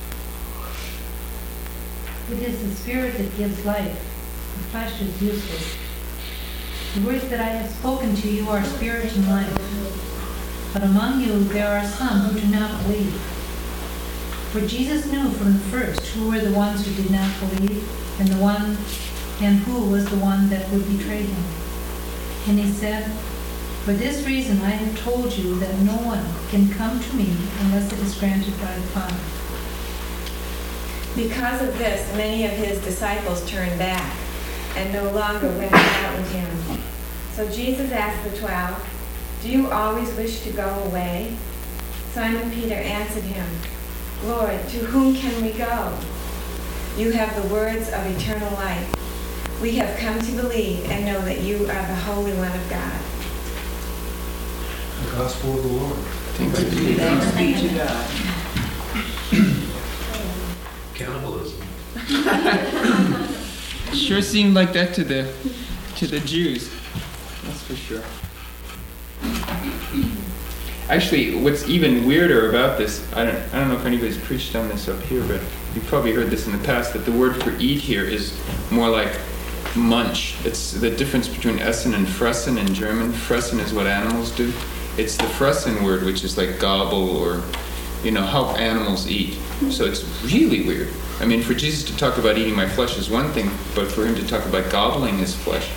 It is the Spirit that gives life. The flesh is useless. The words that I have spoken to you are spirit and life. But among you there are some who do not believe. For Jesus knew from the first who were the ones who did not believe, and the one and who was the one that would betray him. And he said, "For this reason I have told you that no one can come to me unless it is granted by the Father." Because of this, many of his disciples turned back and no longer went out with him. So Jesus asked the twelve, "Do you always wish to go away?" Simon Peter answered him, "Lord, to whom can we go? You have the words of eternal life. We have come to believe and know that you are the Holy One of God." The Gospel of the Lord. Thanks be Thanks be to God. Cannibalism. Sure seemed like that to the to the Jews. That's for sure. Actually, what's even weirder about this, I don't I don't know if anybody's preached on this up here, but you've probably heard this in the past, that the word for eat here is more like munch. It's the difference between essen and fressen in German. Fressen is what animals do. It's the fressen word, which is like gobble or, you know, help animals eat. So it's really weird. I mean, for Jesus to talk about eating my flesh is one thing, but for him to talk about gobbling his flesh.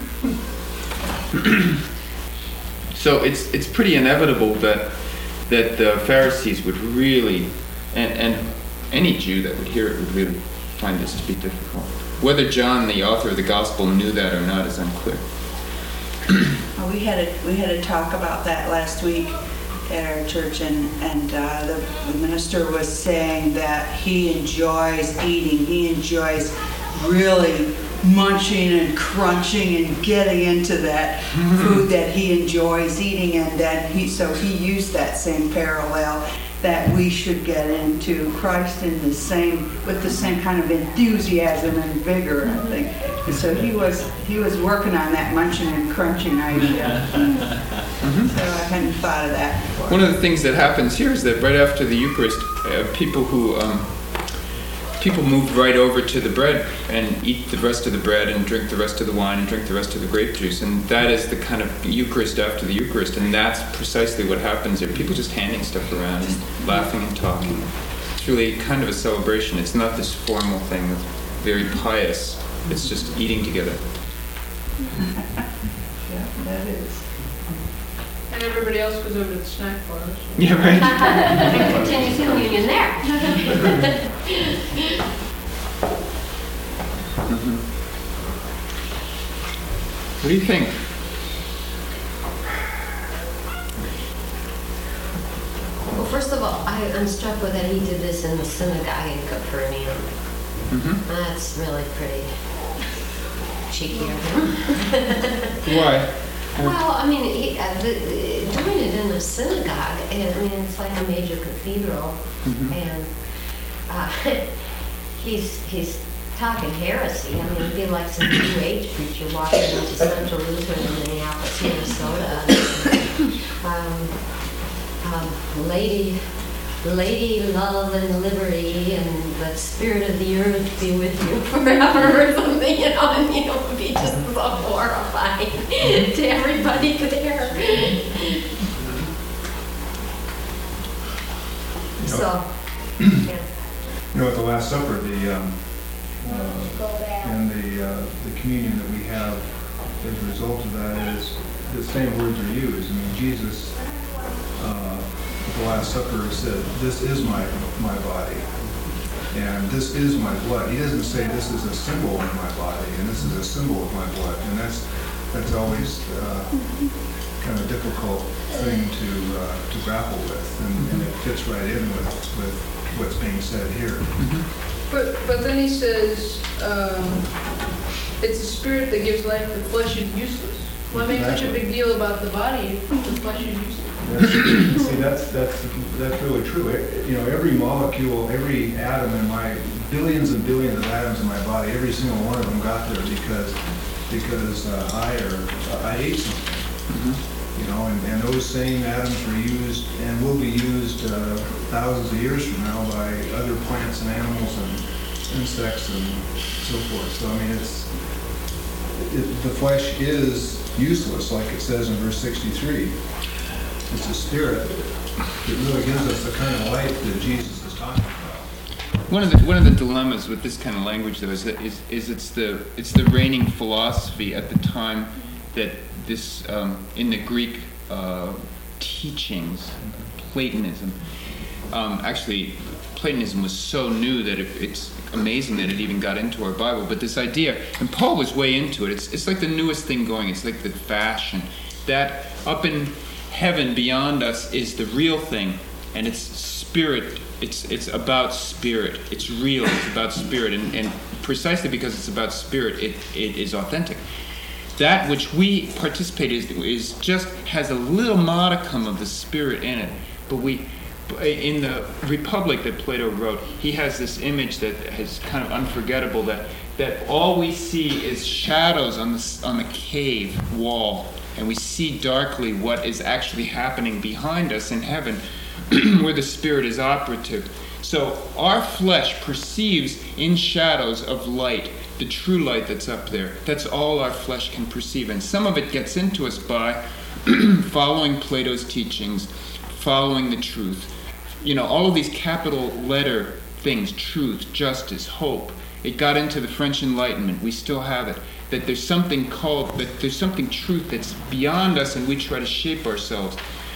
So it's it's pretty inevitable that that the Pharisees would really, and, and any Jew that would hear it would really find this to be difficult. Whether John, the author of the Gospel, knew that or not is unclear. Well, we had a we had a talk about that last week at our church, and and uh, the, the minister was saying that he enjoys eating. He enjoys really munching and crunching and getting into that food that he enjoys eating, and that he so he used that same parallel that we should get into Christ in the same with the same kind of enthusiasm and vigor, I think. And so he was he was working on that munching and crunching idea. Mm-hmm. So I hadn't thought of that before. One of the things that happens here is that right after the Eucharist, uh, people who um, people move right over to the bread and eat the rest of the bread and drink the rest of the wine and drink the rest of the grape juice, and that is the kind of Eucharist after the Eucharist, and that's precisely what happens there. People just handing stuff around and laughing and talking. It's really kind of a celebration. It's not this formal thing that's very pious. It's just eating together. Yeah, that is. And everybody else goes over to the snack bar. Yeah, right. And continues communion there. Mm-hmm. What do you think? Well, first of all, I, I'm struck with that he did this in the synagogue in Capernaum. Mm-hmm. That's really pretty cheeky of him. Why? Well, I mean, he, uh, the, the, doing it in a synagogue, and, I mean, it's like a major cathedral, Mm-hmm. and uh, he's he's talking heresy. I mean, it'd be like some New Age preacher walking into Central Lutheran in Minneapolis, Minnesota. um, um, lady, lady, love and liberty, and the spirit of the earth be with you forever, or something, you know. I mean, it would be just so horrifying to everybody there. So, yeah. You know, at the Last Supper, the, um, uh, and the, uh, the communion that we have as a result of that is, the same words are used. I mean, Jesus, uh, at the Last Supper said, "This is my, my body, and this is my blood." He doesn't say, "This is a symbol of my body, and this is a symbol of my blood." And that's, that's always, uh, kind of difficult thing to, uh, to grapple with, and, and it fits right in with, with what's being said here. But, but then he says, um, it's the spirit that gives life, the flesh is useless. Why make such a big deal about the body if the flesh is useless? That's, see, that's, that's, that's really true. It- You know, every molecule, every atom in my, billions and billions of atoms in my body, every single one of them got there because, because uh, I, or, I ate something. You know, and, and those same atoms were used and will be used uh, thousands of years from now by other plants and animals and insects and so forth. So, I mean, it's, it, the flesh is useless, like it says in verse sixty-three. It's a spirit that really gives us the kind of life that Jesus is talking about. One of the one of the dilemmas with this kind of language, though, is that is, is it's the it's the reigning philosophy at the time that this um, in the Greek uh, teachings, Platonism. Um, actually, Platonism was so new that it, it's amazing that it even got into our Bible. But this idea, and Paul was way into it. It's it's like the newest thing going. It's like the fashion that up in heaven beyond us is the real thing, and it's spirit. It's it's about spirit. It's real. It's about spirit, and, and precisely because it's about spirit, it, it is authentic. That which we participate is, is just has a little modicum of the spirit in it. But we, in the Republic that Plato wrote, he has this image that is kind of unforgettable. That that all we see is shadows on the on the cave wall, and we see darkly what is actually happening behind us in heaven, where the spirit is operative. So our flesh perceives in shadows of light, the true light that's up there. That's all our flesh can perceive. And some of it gets into us by following Plato's teachings, following the truth. You know, all of these capital letter things, truth, justice, hope. It got into the French Enlightenment. We still have it. That there's something called, that there's something truth that's beyond us, and we try to shape ourselves.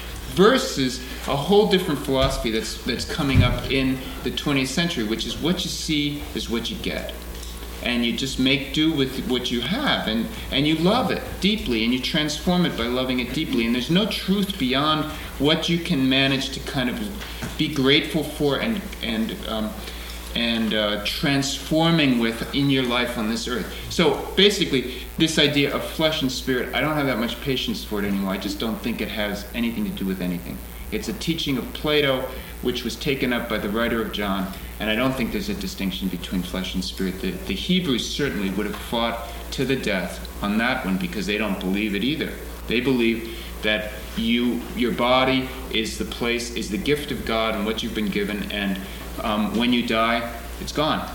Versus a whole different philosophy that's that's coming up in the twentieth century, which is what you see is what you get. And you just make do with what you have, and, and you love it deeply, and you transform it by loving it deeply. And there's no truth beyond what you can manage to kind of be grateful for and and um, and uh, transforming with in your life on this earth. So basically, this idea of flesh and spirit, I don't have that much patience for it anymore. I just don't think it has anything to do with anything. It's a teaching of Plato, which was taken up by the writer of John, and I don't think there's a distinction between flesh and spirit. The, the Hebrews certainly would have fought to the death on that one because they don't believe it either. They believe that you, your body is the place, is the gift of God and what you've been given, and um, when you die, it's gone.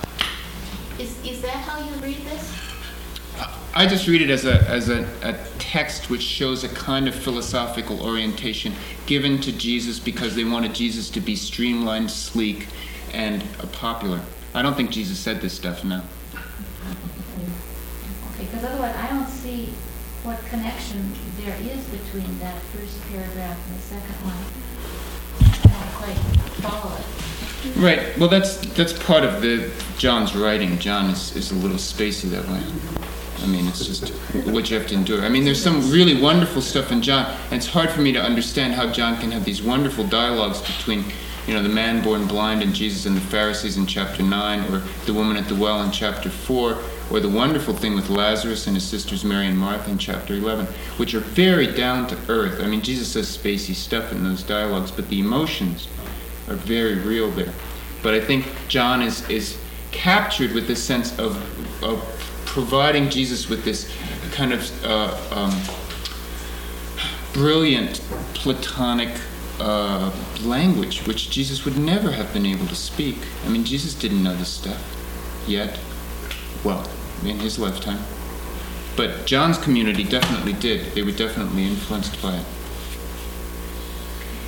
Is, is that how you read this? I just read it as a as a, a text which shows a kind of philosophical orientation given to Jesus because they wanted Jesus to be streamlined, sleek, and uh, popular. I don't think Jesus said this stuff, no. Okay, because otherwise I don't see what connection there is between that first paragraph and the second one. I don't quite follow it. Right. Well, that's that's part of the John's writing. John is, is a little spacey that way. I mean, it's just what you have to endure. I mean, there's some really wonderful stuff in John, and it's hard for me to understand how John can have these wonderful dialogues between, you know, the man born blind and Jesus and the Pharisees in chapter nine, or the woman at the well in chapter four, or the wonderful thing with Lazarus and his sisters Mary and Martha in chapter eleven, which are very down to earth. I mean, Jesus says spacey stuff in those dialogues, but the emotions are very real there. But I think John is is captured with this sense of of providing Jesus with this kind of uh, um, brilliant Platonic uh, language, which Jesus would never have been able to speak. I mean, Jesus didn't know this stuff yet. Well, in his lifetime. But John's community definitely did. They were definitely influenced by it. Could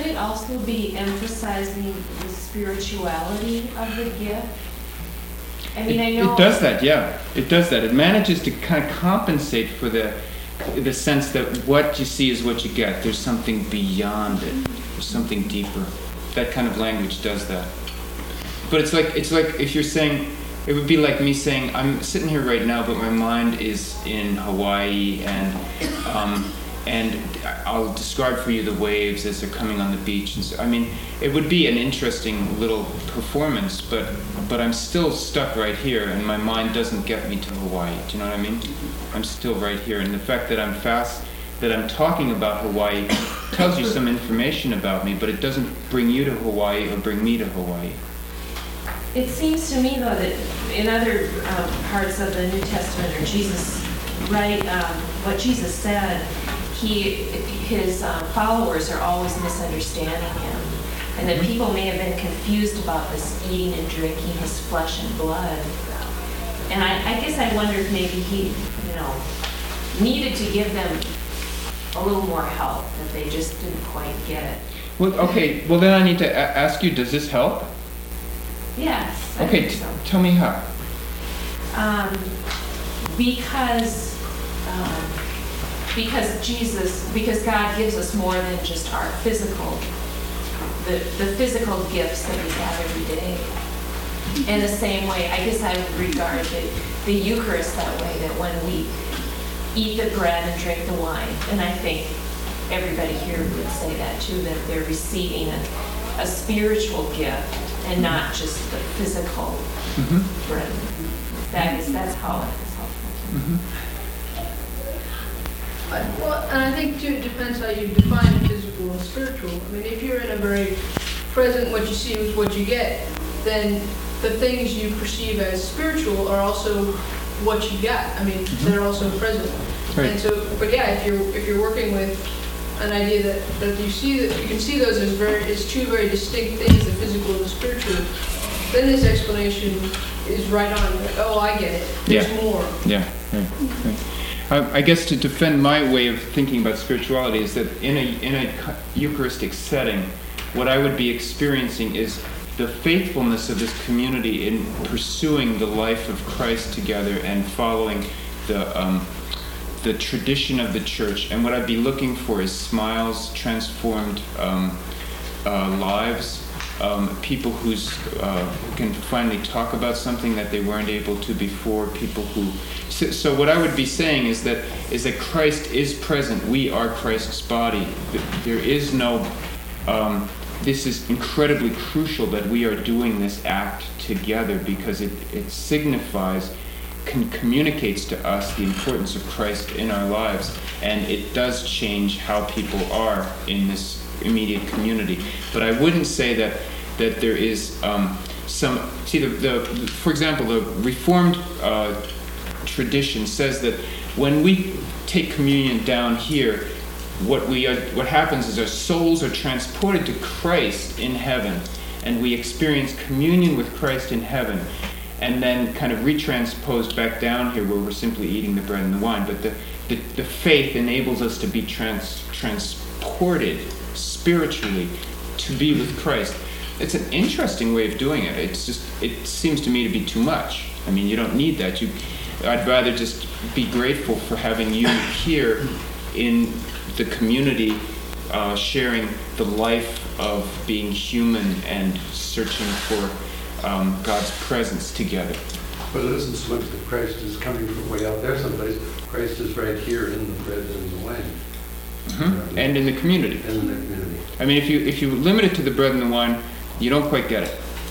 it also be emphasizing the spirituality of the gift? I mean, I It, know. it does that, yeah. It does that. It manages to kind of compensate for the the sense that what you see is what you get. There's something beyond it. There's something deeper. That kind of language does that. But it's like it's like if you're saying, it would be like me saying, I'm sitting here right now, but my mind is in Hawaii, and um, and I'll describe for you the waves as they're coming on the beach. And so, I mean, it would be an interesting little performance, but but I'm still stuck right here, and my mind doesn't get me to Hawaii. Do you know what I mean? I'm still right here, and the fact that I'm fast, that I'm talking about Hawaii, tells you some information about me, but it doesn't bring you to Hawaii or bring me to Hawaii. It seems to me, though, that in other um, parts of the New Testament, or Jesus, right, um, what Jesus said, he, his um, followers are always misunderstanding him, and that people may have been confused about this eating and drinking his flesh and blood. And I, I guess I wonder if maybe he, you know, needed to give them a little more help, that they just didn't quite get it. Well, okay. Well, then I need to a- ask you: does this help? Yes. I Okay. think T- so. tell me how. Um, because, um, because Jesus, because God gives us more than just our physical, the, the physical gifts that we have every day. In the same way, I guess I would regard the, the Eucharist that way, that when we eat the bread and drink the wine, and I think everybody here would say that too, that they're receiving a, a spiritual gift and not just the physical Mm-hmm. bread. That is, that's how it is helpful. Mm-hmm. I- Well, and I think too, it depends how you define physical and spiritual. I mean, if you're in a very present, what you see is what you get, then the things you perceive as spiritual are also what you got. I mean, they're also present. Right. And so, but yeah, if you're if you're working with an idea that, that you see that you can see those as very as two very distinct things, the physical and the spiritual, then this explanation is right on. Like, oh, I get it. There's Yeah. more. Yeah. Right. Right. I, I guess to defend my way of thinking about spirituality is that in a in a Eucharistic setting, what I would be experiencing is the faithfulness of this community in pursuing the life of Christ together and following the um, the tradition of the church. And what I'd be looking for is smiles, transformed um, uh, lives, um, people who's uh, who can finally talk about something that they weren't able to before. People who so, so what I would be saying is that is that Christ is present. We are Christ's body. There is no. Um, This is incredibly crucial that we are doing this act together because it, it signifies, con- communicates to us the importance of Christ in our lives, and it does change how people are in this immediate community. But I wouldn't say that that there is um, some. See, the, the for example, the Reformed uh, tradition says that when we take communion down here, What we are, what happens is our souls are transported to Christ in heaven, and we experience communion with Christ in heaven, and then kind of retransposed back down here where we're simply eating the bread and the wine. But the, the, the faith enables us to be trans, transported spiritually to be with Christ. It's an interesting way of doing it. It's just, it seems to me to be too much. I mean, you don't need that. You, I'd rather just be grateful for having you here in the community, uh, sharing the life of being human and searching for um, God's presence together. But it isn't so much that Christ is coming from way out there someplace. Christ is right here in the bread and the wine. Mm-hmm. And in the community. And in the community. I mean, if you if you limit it to the bread and the wine, you don't quite get it.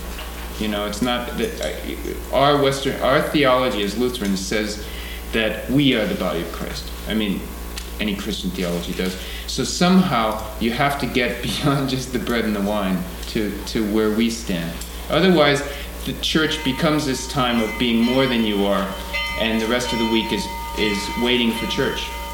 You know, it's not that uh, our Western, our theology as Lutherans says that we are the body of Christ. I mean, any Christian theology does. So somehow you have to get beyond just the bread and the wine to, to where we stand. Otherwise, the church becomes this time of being more than you are, and the rest of the week is, is waiting for church.